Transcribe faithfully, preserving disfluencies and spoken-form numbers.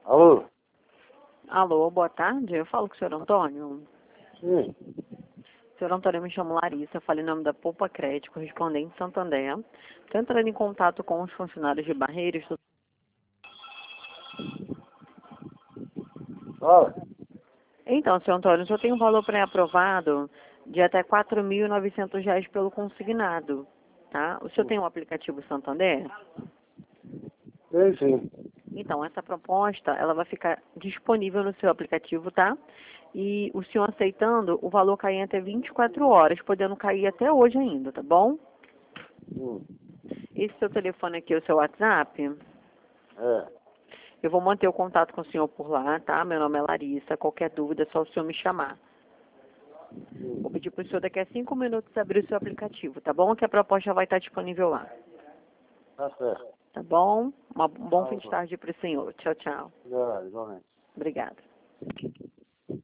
Alô? Alô, boa tarde. Eu falo com o senhor Antônio. Sim. Senhor Antônio, eu me chamo Larissa, falei em nome da Poupa Crédito, correspondente Santander. Estou entrando em contato com os funcionários de Barreiros. Do... Fala. Então, senhor Antônio, o senhor tem um valor pré-aprovado de até quatro mil e novecentos reais pelo consignado, tá? O senhor tem um aplicativo Santander? Sim, sim. Então, essa proposta, ela vai ficar disponível no seu aplicativo, tá? E o senhor aceitando, o valor cai em até vinte e quatro horas, podendo cair até hoje ainda, tá bom? Hum. Esse seu telefone aqui é o seu WhatsApp? É. Eu vou manter o contato com o senhor por lá, tá? Meu nome é Larissa. Qualquer dúvida é só o senhor me chamar. Hum. Vou pedir para o senhor daqui a cinco minutos abrir o seu aplicativo, tá bom? Que a proposta já vai estar disponível lá. Tá certo. Tá bom? Uma- um bom Tá fim de bom. tarde para o senhor. Tchau, tchau. Já, igualmente. Obrigada.